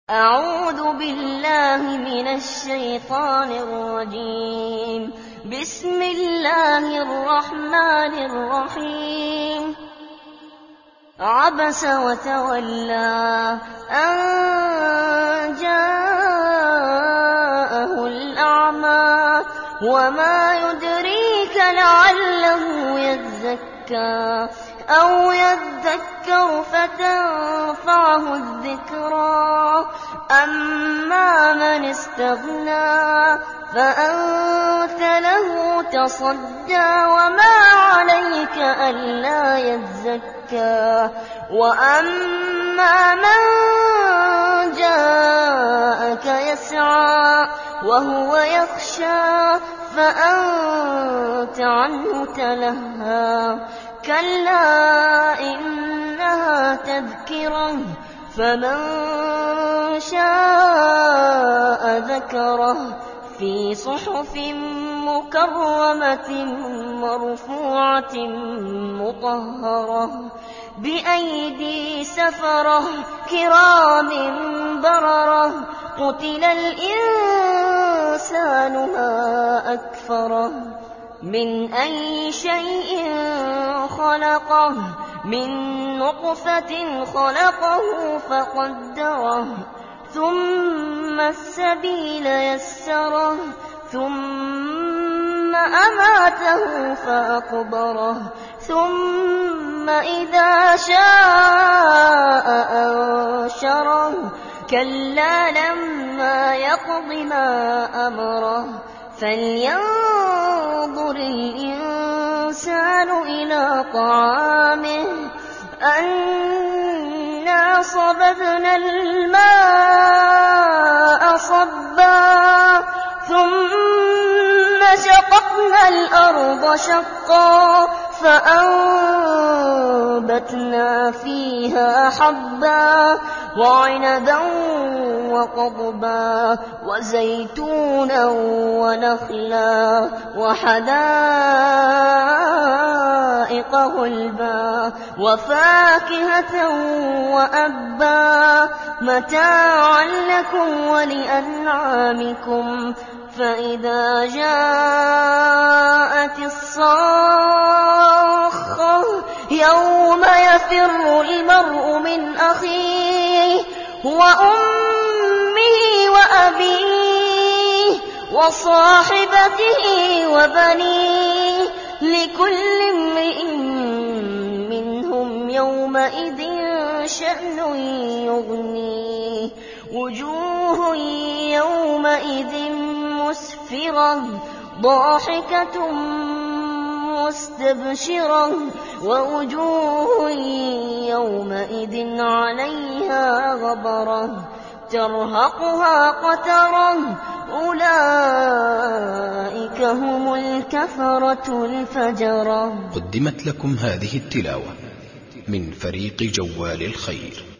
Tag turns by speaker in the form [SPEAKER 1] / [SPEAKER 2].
[SPEAKER 1] أعوذ بالله من الشيطان الرجيم. بسم الله الرحمن الرحيم. عبس وتولى أن جاءه الأعمى وما يدريك لعله يزكى أو يذكر فتنفعه الذكرى. أما من استغنى فأنت له تصدى وما عليك ألا يزكى. وأما من جاءك يسعى وهو يخشى فأنت عنه تلهى. كلا إنها تذكرة فمن شاء ذكره في صحف مكرمة مرفوعة مطهرة بأيدي سفرة كرام بررة. قتل الإنسان ما أكفره من أي شيء خلقه من نطفة خلقه فقدره ثم السبيل يسره ثم أماته فأقبره ثم إذا شاء أنشره. كلا لما يقض ما أمره فلينظر الإنسان إلى طعامه أنا صببنا الماء صبا ثم شققنا الأرض شقا فأنبتنا فيها حبا وعنبا وقضبا وزيتونا ونخلا وحدائق غلبا وفاكهة وأبا متاعا لكم ولأنعامكم. فإذا جاءت الصاخة يوم يفر المرء من أخيه وأمه وأبيه وصاحبته وبنيه لكل امرئ منهم يومئذ شأن يغنيه. وجوه يومئذ مسفرة ضاحكة مستبشرة ووجوه يومئذ عليها غبرة ترهقها قترة. أولئك هم الكفرة الفجرة.
[SPEAKER 2] قدمت لكم هذه التلاوة من فريق جوال الخير.